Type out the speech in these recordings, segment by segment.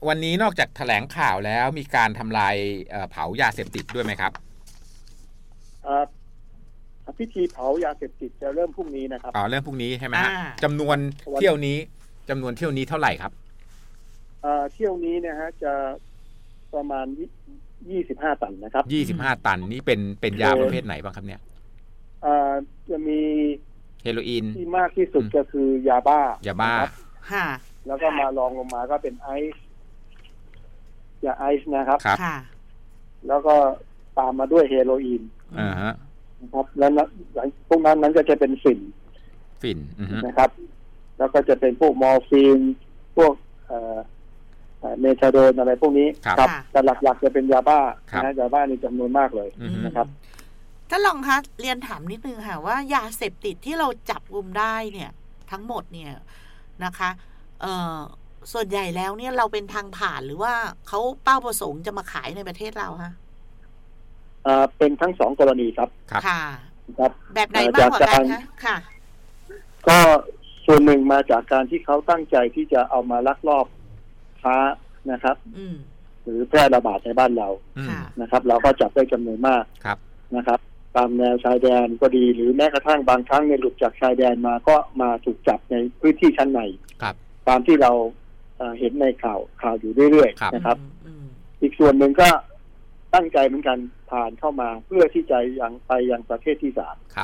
วันนี้นอกจากแถลงข่าวแล้วมีการทำลายเผายาเสพติดด้วยไหมครับพิธีเผายาเสพติดจะเริ่มพรุ่งนี้นะครับเริ่มพรุ่งนี้ใช่ไหมฮะจำนวนเที่ยวนี้เท่าไหร่ครับเที่ยวนี้นะฮะจะประมาณ25 ตันนะครับ 25 ตันนี่เป็นยาประเภทไหนบ้างครับเนี่ยจะมีเฮโรอีนที่มากที่สุดก็คือยาบ้าค่ะแล้วก็มาลองลงมาก็เป็นไอซ์ยาไอซ์นะครับค่ะแล้วก็ตามมาด้วยเฮโรอีนนะครับแล้วพวกนั้นก็จะเป็นฝิ่นนะครับแล้วก็จะเป็นพวกมอร์ฟีนพวกเมทาโดนอะไรพวกนี้ครับแต่หลักๆจะเป็นยาบ้านะยาบ้านี่จำนวนมากเลยนะครับท่านรองคะเรียนถามนิดนึงค่ะว่ายาเสพติดที่เราจับกุมได้เนี่ยทั้งหมดเนี่ยนะคะส่วนใหญ่แล้วเนี่ยเราเป็นทางผ่านหรือว่าเขาเป้าประสงค์จะมาขายในประเทศเราคะเป็นทั้งสองกรณีครับค่ะครับแบบไหนมากกว่ากันคะค่ะก็ส่วนหนึ่งมาจากการที่เขาตั้งใจที่จะเอามาลักลอบค้านะครับหรือแพร่ระบาดในบ้านเรานะครับเราก็จับได้จำนวนมากนะครับตามแนวชายแดนก็ดีหรือแม้กระทั่งบางครั้งในหลุดจากชายแดนมาก็มาถูกจับในพื้นที่ชั้นในตามที่เราเห็นในข่าวอยู่เรื่อยๆนะครับอีกส่วนหนึ่งก็ตั้งใจเหมือนกันผ่านเข้ามาเพื่อที่จะยังประเทศที่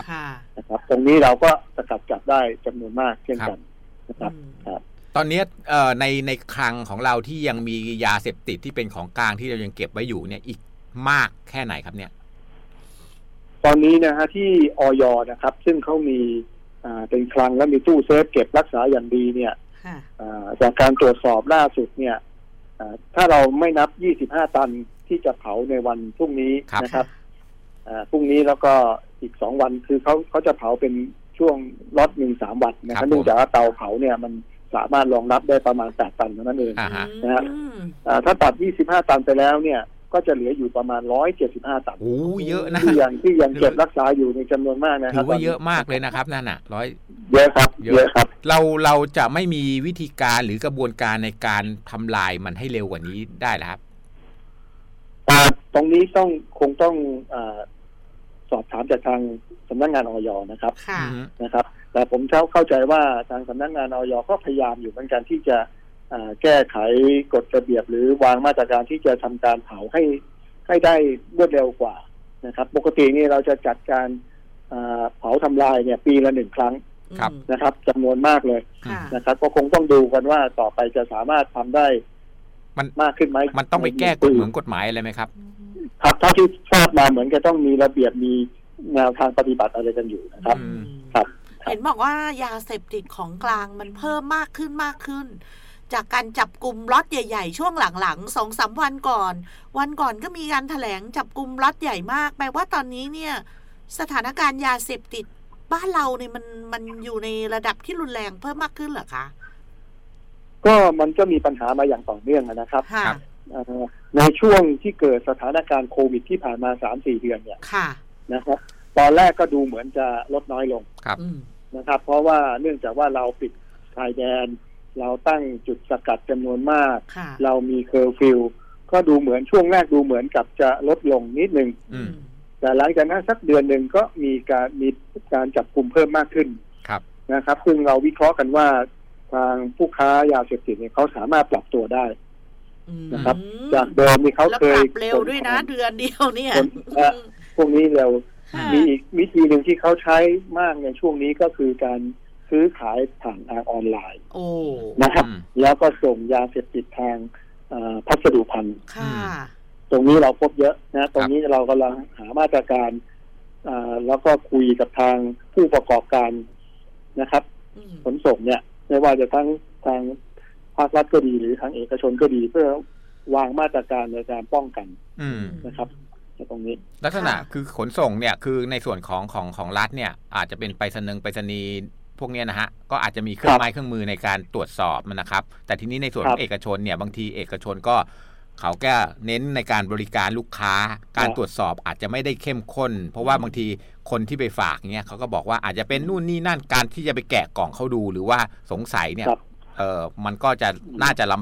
3นะครับตรงนี้เราก็สกัดจับได้จำนวนมากเช่นกันนะครับตอนนี้ในคลังของเราที่ยังมียาเสพติดที่เป็นของกลางที่เรายังเก็บไว้อยู่เนี่ยอีกมากแค่ไหนครับเนี่ยตอนนี้นะฮะที่อย.นะครับซึ่งเขามีเป็นคลังและมีตู้เซฟเก็บรักษาอย่างดีเนี่ยจากการตรวจสอบล่าสุดเนี่ยถ้าเราไม่นับ25 ตันที่จะเผาในวันพรุ่งนี้นะครับพรุ่งนี้แล้วก็อีก2 วันคือเขาจะเผาเป็นช่วงล็อต1-3 วันนะครับเนื่องจากว่าเตาเผาเนี่ยมันสามารถรองรับได้ประมาณ8 ตันเท่านั้นเองนะฮะถ้าตัด25 ตันไปแล้วเนี่ยก็จะเหลืออยู่ประมาณ175 ตันโอ้เยอะนะที่ยังเก็บรักษาอยู่ในจำนวนมากนะครับถือว่าเยอะมากเลยนะครับนั่นน่ะเยอะครับเยอะครับเราจะไม่มีวิธีการหรือกระบวนการในการทำลายมันให้เร็วกว่านี้ได้หรือครับตรงนี้คงต้องสอบถามจากทางสำนักงานอย.นะครับนะครับแต่ผมเข้าใจว่าทางสำนักงานอย.ก็พยายามอยู่เหมือนกันที่จะแก้ไขกฎระเบียบหรือวางมาตรการที่จะทำการเผาให้ได้รวดเร็วกว่านะครับปกตินี่เราจะจัดการเผาทำลายเนี่ยปีละ1 ครั้งนะครับจำนวนมากเลยนะครับก็คงต้องดูกันว่าต่อไปจะสามารถทำได้มันมากขึ้นไหมมันต้องไปแก้กฎหมายอะไรไหมครับครับเท่าที่ทราบมาเหมือนจะต้องมีระเบียบมีแนวทางปฏิบัติอะไรกันอยู่นะครับครับเห็นบอกว่ายาเสพติดของกลางมันเพิ่มมากขึ้นจากการจับกลุ่มล็อตใหญ่ๆช่วงหลังๆ 2-3 วันก่อนก็มีการแถลงจับกลุ่มล็อตใหญ่มากแปลว่าตอนนี้เนี่ยสถานการณ์ยาเสพติดบ้านเราเนี่ยมันอยู่ในระดับที่รุนแรงเพิ่มมากขึ้นเหรอคะก็มันก็มีปัญหามาอย่างต่อเนื่องนะครับในช่วงที่เกิดสถานการณ์โควิดที่ผ่านมา 3-4 เดือนเนี่ยนะครับตอนแรกก็ดูเหมือนจะลดน้อยลงนะครับเพราะว่าเนื่องจากว่าเราปิดชายแดนเราตั้งจุดสกัดจำนวนมากเรามีเคอร์ฟิวก็ดูเหมือนช่วงแรกดูเหมือนกับจะลดลงนิดนึงแต่หลังจากนั้นสักเดือนหนึ่งก็มีการจับกุมเพิ่มมากขึ้นนะครับซึ่งเราวิเคราะห์กันว่าทางผู้ค้ายาเสพติดเนี่ยเขาสามารถปรับตัวได้นะครับจากเดิมนี่เขาเคยเร็วด้วยนะเดือนเดียวเนี่ยพวกนี้เร็วมีอีกวิธีหนึ่งที่เขาใช้มากในช่วงนี้ก็คือการซื้อขายผ่านทางออนไลน์นะครับแล้วก็ส่งยาเสพติดทางพัสดุภัณฑ์ตรงนี้เราพบเยอะนะตรงนี้เรากำลังหามาตรการแล้วก็คุยกับทางผู้ประกอบการนะครับขนส่งเนี่ยไม่ว่าจะทั้งทางภาครัฐก็ดีหรือทางเอกชนก็ดีเพื่อวางมาตรการในการป้องกันนะครับตรงนี้ลักษณะคือขนส่งเนี่ยคือในส่วนของรัฐเนี่ยอาจจะเป็นไปรษณีย์พวกนี้นะฮะก็อาจจะมีเครื่องไม้เครื่องมือในการตรวจสอบมันนะครับแต่ทีนี้ในส่วนของเอกชนเนี่ยบางทีเอกชนก็เขาแค่เน้นในการบริการลูกค้าการตรวจสอบอาจจะไม่ได้เข้มข้นเพราะว่าบางทีคนที่ไปฝากเนี่ยเขาก็บอกว่าอาจจะเป็นนู่นนี่นั่นการที่จะไปแกะกล่องเขาดูหรือว่าสงสัยเนี่ยมันก็จะน่าจะลำบาก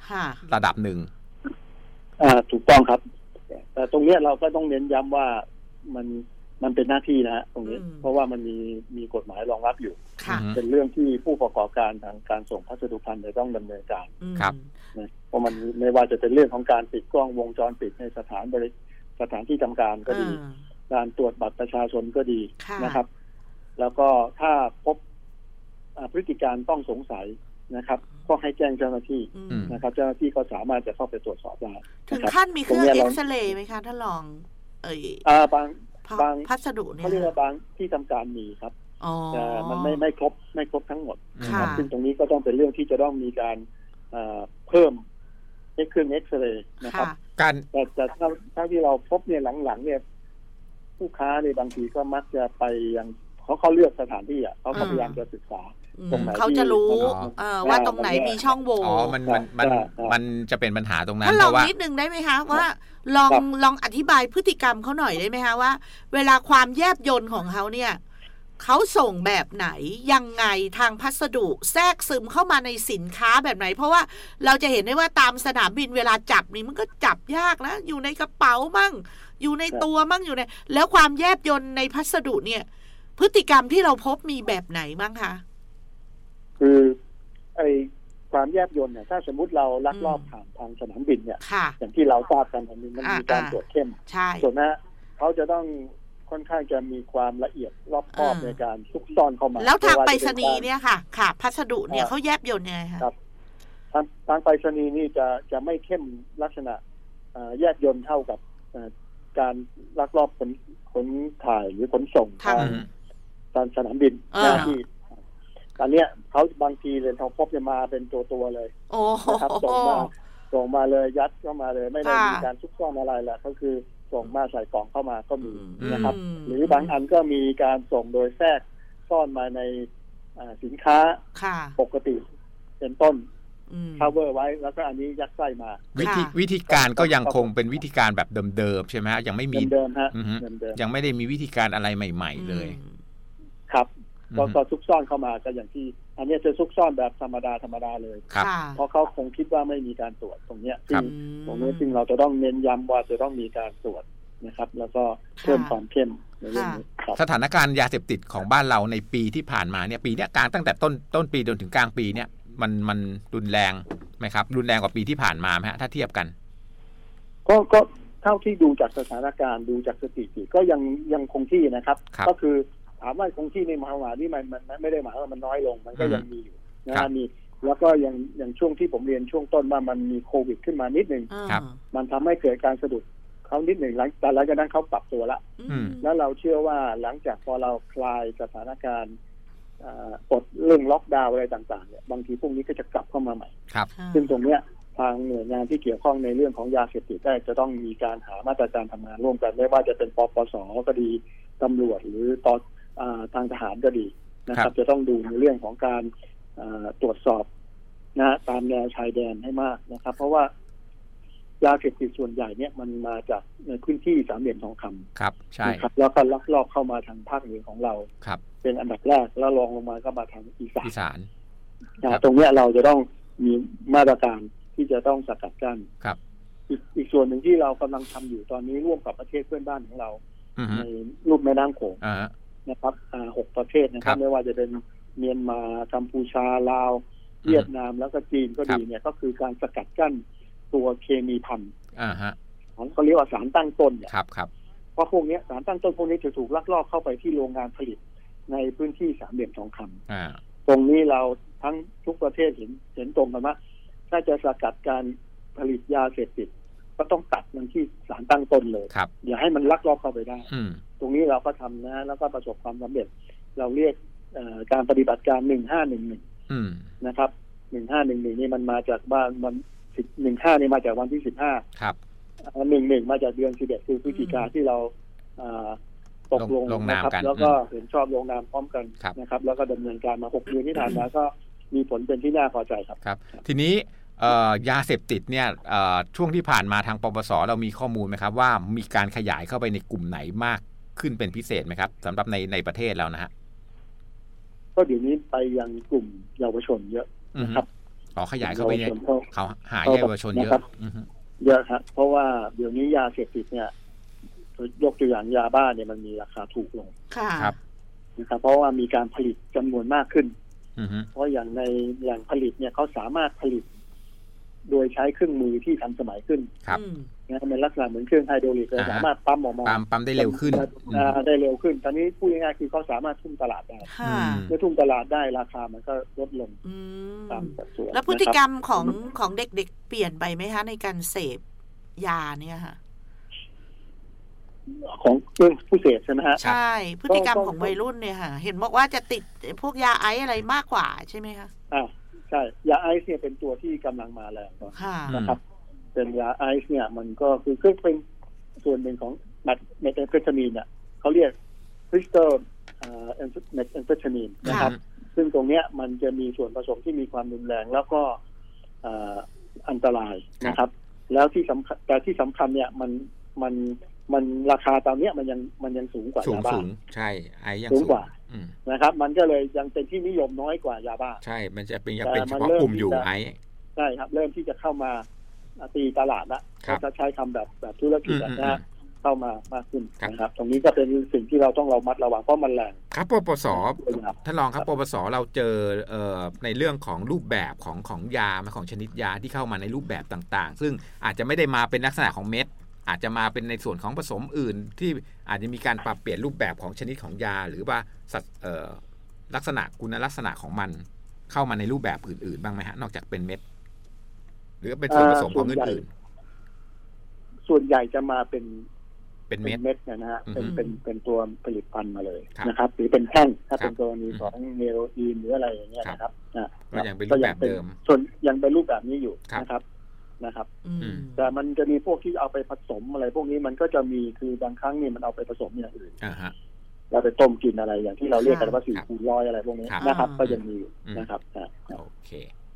ระดับหนึ่งถูกต้องครับแต่ตรงนี้เราก็ต้องเน้นย้ำว่ามันเป็นหน้าที่นะฮะตรงนี้เพราะว่ามันมีกฎหมายรองรับอยู่เป็นเรื่องที่ผู้ประกอบการทางการส่งพัสดุภัณฑ์จะต้องดำเนินการครับเพราะมันไม่ว่าจะเป็นเรื่องของการติดกล้องวงจรปิดในสถานที่ทำการก็ดีการตรวจบัตรประชาชนก็ดีนะครับแล้วก็ถ้าพบพฤติการต้องสงสัยนะครับก็ให้แจ้งเจ้าหน้าที่นะครับเจ้าหน้าที่ก็สามารถจะเข้าไปตรวจสอบได้ถึงขั้นมีเครื่องเอ็กซเรย์ไหมคะท่านรองบางพัสดุเนี่ยเขาเรียกว่าบางที่ทำการมีครับแต่มันไม่ครบทั้งหมดซึ่งตรงนี้ก็ต้องเป็นเรื่องที่จะต้องมีการเพิ่มเครื่องเอ็กซเรย์นะครับแต่ถ้าที่เราพบเนี่ยหลังๆเนี่ยผู้ค้าในบางทีก็มักจะไปยังเขาเลือกสถานที่เขาพยายามจะศึกษาตรงไหนเขาจะรู้ว่าตรงไหนมีช่องโหว่มันจะเป็นปัญหาตรงนั้นถ้าลองนิดนึงได้ไหมคะว่าลองอธิบายพฤติกรรมเขาหน่อยได้ไหมคะว่าเวลาความแยบยลของเขาเนี่ยเขาส่งแบบไหนยังไงทางพัสดุแทรกซึมเข้ามาในสินค้าแบบไหนเพราะว่าเราจะเห็นได้ว่าตามสนามบินเวลาจับนี่มันก็จับยากนะอยู่ในกระเป๋ามั่งอยู่ในตัวมั่งอยู่ในแล้วความแยบยลในพัสดุเนี่ยพฤติกรรมที่เราพบมีแบบไหนมั่งคะคือความแยบยลเนี่ยถ้าสมมุติเราลักลอบผ่านทางสนามบินเนี่ยอย่างที่เราทราบกันมันมีการตรวจเข้มส่วนนะเขาจะต้องค่อนข้างจะมีความละเอียดรอบคอบในการซุกซ่อนเข้ามาแล้วทางไปรษณีย์เนี่ยค่ะพัสดุเนี่ยเขาแยบยลยังไงคะทางไปรษณีย์นี่จะไม่เข้มลักษณะแยบยลเท่ากับการลักลอบขนถ่ายหรือขนส่งทางสนามบินที่ตอนนี้เขาบางทีเลยเขาพบจะมาเป็นตัวเลยนะครับส่งมาเลยยัดเข้ามาเลยไม่ได้มีการซุกซ่อนอะไรแหละก็คือส่งมาใส่กล่องเข้ามาก็มีนะครับหรือบางอันก็มีการส่งโดยแทรกซ่อนมาในสินค้าปกติเป็นต้นcover ไว้แล้วก็อันนี้ยัดไส้มาวิธีการก็ยังคงเป็นวิธีการแบบเดิมๆใช่ไหมฮะยังไม่มีเดิมฮะยังไม่ได้มีวิธีการอะไรใหม่ๆเลยครับก็ซุกซ่อนเข้ามาก็อย่างที่อันนี้จะซุกซ่อนแบบธรรมดาเลยเพราะเขาคงคิดว่าไม่มีการตรวจตรงนี้ซึ่งเราจะต้องเน้นย้ำว่าจะต้องมีการตรวจนะครับแล้วก็เพิ่มความเข้มในเรื่องนี้สถานการณ์ยาเสพติดของบ้านเราในปีที่ผ่านมาเนี่ยปีนี้กลางตั้งแต่ต้นปีจนถึงกลางปีเนี่ยมันรุนแรงไหมครับรุนแรงกว่าปีที่ผ่านมาไหมฮะถ้าเทียบกันก็เท่าที่ดูจากสถานการณ์ดูจากสถิติก็ยังคงที่นะครับก็คือถามว่าคงที่ในมหาวิทยาลัยนี่มันไม่ได้หมายว่ามันน้อยลงมันก็ยังมีอยู่นะมีแล้วก็อย่างช่วงที่ผมเรียนช่วงต้นว่ามันมีโควิดขึ้นมานิดนึงมันทำให้เกิดการสะดุดเขานิดหนึ่งแต่หลังจากนั้นเขาปรับตัวละแล้วเราเชื่อว่าหลังจากพอเราคลายสถานการณ์ปลดเรื่องล็อกดาวน์อะไรต่างๆเนี่ยบางทีพวกนี้ก็จะกลับเข้ามาใหม่ซึ่งตรงเนี้ยทางหน่วยงานที่เกี่ยวข้องในเรื่องของยาเสพติดได้จะต้องมีการหามาตรการทำงานร่วมกันไม่ว่าจะเป็นปปส.ก็ดีตำรวจหรือทางทหารก็ดีนะครับจะต้องดูในเรื่องของการตรวจสอบนะตามแนวชายแดนให้มากนะครับเพราะว่ายาเสพติดส่วนใหญ่เนี่ยมันมาจากในพื้นที่สามเหลี่ยมทองคำครับใช่ครับแล้วก็ลักลอบเข้ามาทางภาคเหนือของเราครับเป็นอันดับแรกแล้วรองลงมาก็มาทางอีสานนะตรงนี้เราจะต้องมีมาตรการที่จะต้องสกัดกั้นครับอีกส่วนหนึ่งที่เรากำลังทำอยู่ตอนนี้ร่วมกับประเทศเพื่อนบ้านของเราในลุ่มแม่น้ำโขงนะครับ6 ประเทศนะครับไม่ว่าจะเป็นเมียนมากัมพูชาลาวเวียดนามแล้วก็จีนก็ดีเนี่ยก็คือการสกัดกั้นตัวเคมีพันเขาเรียกว่าสารตั้งต้นเนี่ยครับเพราะพวกนี้สารตั้งต้นพวกนี้จะถูกลักลอบเข้าไปที่โรงงานผลิตในพื้นที่สามเหลี่ยมทองคำตรงนี้เราทั้งทุกประเทศเห็นตรงกันว่าถ้าจะสกัดการผลิตยาเสพติดก็ต้องตัดมันที่สารตั้งต้นเลยอย่าให้มันลักลอบเข้าไปได้ตรงนี้เราก็ทำนะแล้วก็ประสบความสำเร็จเราเรียกการปฏิบัติการ1511นะครับ1511นี่มันมาจากบ้านมัน15นี่มาจากวันที่15 ครับ 11มาจากเดือน11คือพฤศจิกาที่เราตกลงนะครับแล้วก็เห็นชอบลงนามพร้อมกันนะครับแล้วก็ดำเนินการมา6 เดือนที่ผ่านมาก็มีผลเป็นที่น่าพอใจครับทีนี้ยาเสพติดเนี่ยช่วงที่ผ่านมาทางปปส.เรามีข้อมูลไหมครับว่ามีการขยายเข้าไปในกลุ่มไหนมากขึ้นเป็นพิเศษไหมครับสำหรับในประเทศแล้วนะฮะก็เดี๋ยวนี้ไปยังกลุ่มเยาวชนเยอะนะครับขยายเข้าไปเขาหาเยาวชนเยอะเยอะครับเพราะว่าเดี๋ยวนี้ยาเสพติดเนี่ยยกตัวอย่างยาบ้าเนี่ยมันมีราคาถูกลงครับนะครับเพราะว่ามีการผลิตจำนวนมากขึ้นเพราะอย่างในแหล่งผลิตเนี่ยเขาสามารถผลิตโดยใช้เครื่องมือที่ทันสมัยขึ้นครับนะเป็นลักษณะเหมือนเครื่องไฮโดรลิกสามารถปั๊มออกมาปั๊มได้เร็วขึ้นได้เร็วขึ้นตอนนี้พูดง่ายๆคือเขาสามารถทุ่มตลาดได้เมื่อทุ่มตลาดได้ราคามันก็ลดลงตามสัดส่วนแล้วพฤติกรรมของเด็กๆเปลี่ยนไปไหมคะในการเสพยาเนี่ยค่ะของเรื่องผู้เสพใช่ไหมฮะใช่พฤติกรรมของวัยรุ่นเนี่ยค่ะเห็นบอกว่าจะติดพวกยาไอซ์อะไรมากกว่าใช่ไหมคะใช่ยาไอซ์เนี่ยเป็นตัวที่กำลังมาแรงนะครับเป็นยาไอซ์เนี่ยมันก็คือเป็นส่วนหนึ่งของเมทแอมเฟตามีนเนี่ยเขาเรียกคริสตัลเมทแอมเฟตามีนนะครับซึ่งตรงเนี้ยมันจะมีส่วนผสมที่มีความรุนแรงแล้วก็อันตรายนะครับแล้วที่สำคัญแต่ที่สำคัญเนี่ยมันราคาตอนนี้มันยังสูงกว่ายาบ้าใช่ไอยังสูงกว่านะครับมันก็เลยยังเป็นที่นิยมน้อยกว่ายาบ้าใช่มันจะเป็นยังเป็นเฉพาะกลุ่มอยู่ไอใช่ครับเริ่มที่จะเข้ามาตีตลาดละจะใช้คำแบบธุรกิจนะเข้ามามากขึ้นนะครับตรงนี้ก็เป็นสิ่งที่เราต้องระมัดระวังเพราะมันแรงครับปปส.ท่านรองครับปปส.เราเจอในเรื่องของรูปแบบของยาของชนิดยาที่เข้ามาในรูปแบบต่างๆซึ่งอาจจะไม่ได้มาเป็นลักษณะของเม็ดอาจจะมาเป็นในส่วนของผสมอื่นที่อาจจะมีการปรับเปลี่ยนรูปแบบของชนิดของยาหรือว่าลักษณะคุณลักษณะของมันเข้ามาในรูปแบบอื่นๆบ้างไหมฮะนอกจากเป็นเม็ดหรือเป็นส่วนผสมของอื่นๆส่วนใหญ่จะมาเป็นเม็ดนะฮะเป็นตัวผลิตภัณฑ์มาเลยนะครับหรือเป็นแท่งถ้าเป็นกรณีของเฮโรอีนหรืออะไรอย่างเงี้ยนะครับก็ยังเป็นรูปแบบเดิมส่วนยังเป็นรูปแบบนี้อยู่นะครับแต่มันจะมีพวกที่เอาไปผสมอะไรพวกนี้มันก็จะมีคือบางครั้งเนี่ยมันเอาไปผสมอย่างอื่นเราไปต้มกินอะไรอย่างที่เราเรียกกันว่า4 คูณ 100อะไรพวกนี้นะครับก็ยังมีนะครับโอเค